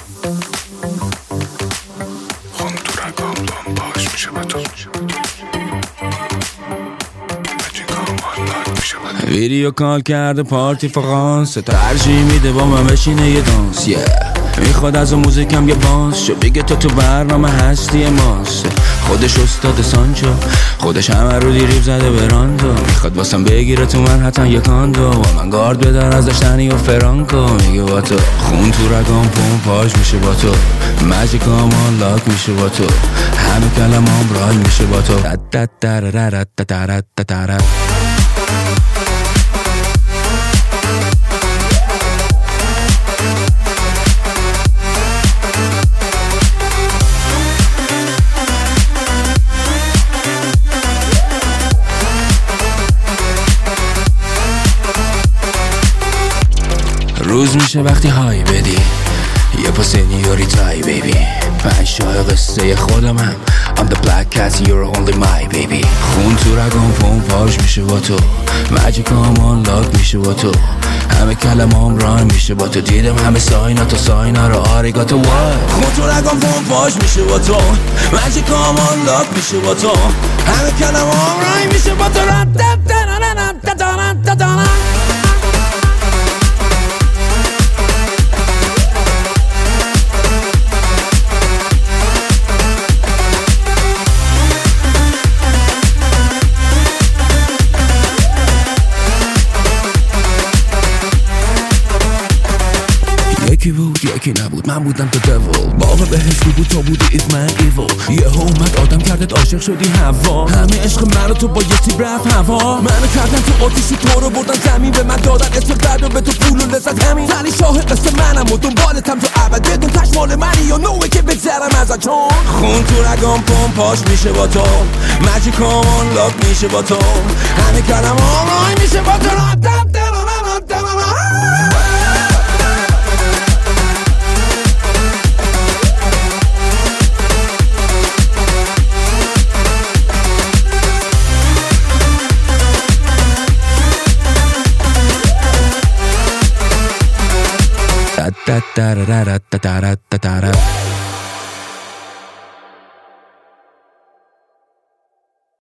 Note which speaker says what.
Speaker 1: خون تو رگام باش میشه با تو ویدیو کال کرده پارتی فقانس ترجیح میده با من بشینه یه دانس میخواد از موزیکم یه باز شو بگه تو برنامه هستی ماست خودش استاد سانچو خودش همه رو دیریب زده براندو میخواد واسم بگیره تو من حتی یه کاندو و من گارد بدار از داشتنی و فرانکو میگه با تو خون تو رگام پاش میشه با تو ماجیکام لاک میشه با تو همه کلمام رای میشه با تو روز میشه وقتی های بدی یه پا سنیوری تای بیبی من شاه قصه خودمم I'm the black cat you're only my baby خون تو رگام پاش میشه با تو ماجیکام لاک میشه با تو همه کلمام رای میشه با تو دیدم همه ساینا ساینا رو آریگاتو وای خون تو رگام پاش میشه با تو ماجیکام لاک میشه با تو همه کلمام رای میشه با تو یکی بود یکی نبود من بودم تو devil باقی بهش بود تو بودی is my evil یه اومد آدم کردت عاشق شدی هوا همه عشق من رو تو با یه تیب رفت هوا منو کردن تو آتیشی تو رو بردن زمین به من دادن اسم درد و به تو پول و لذت همین ولی شاه قصه منم و دنبالتم تو ابد یه دون تش مال منی یا نوه که بگذرم ازت چون خون تو رگام پاش میشه با تو ماجیکام لاک میشه با تو همه کلمام رای میشه با تو da da da da da da da da da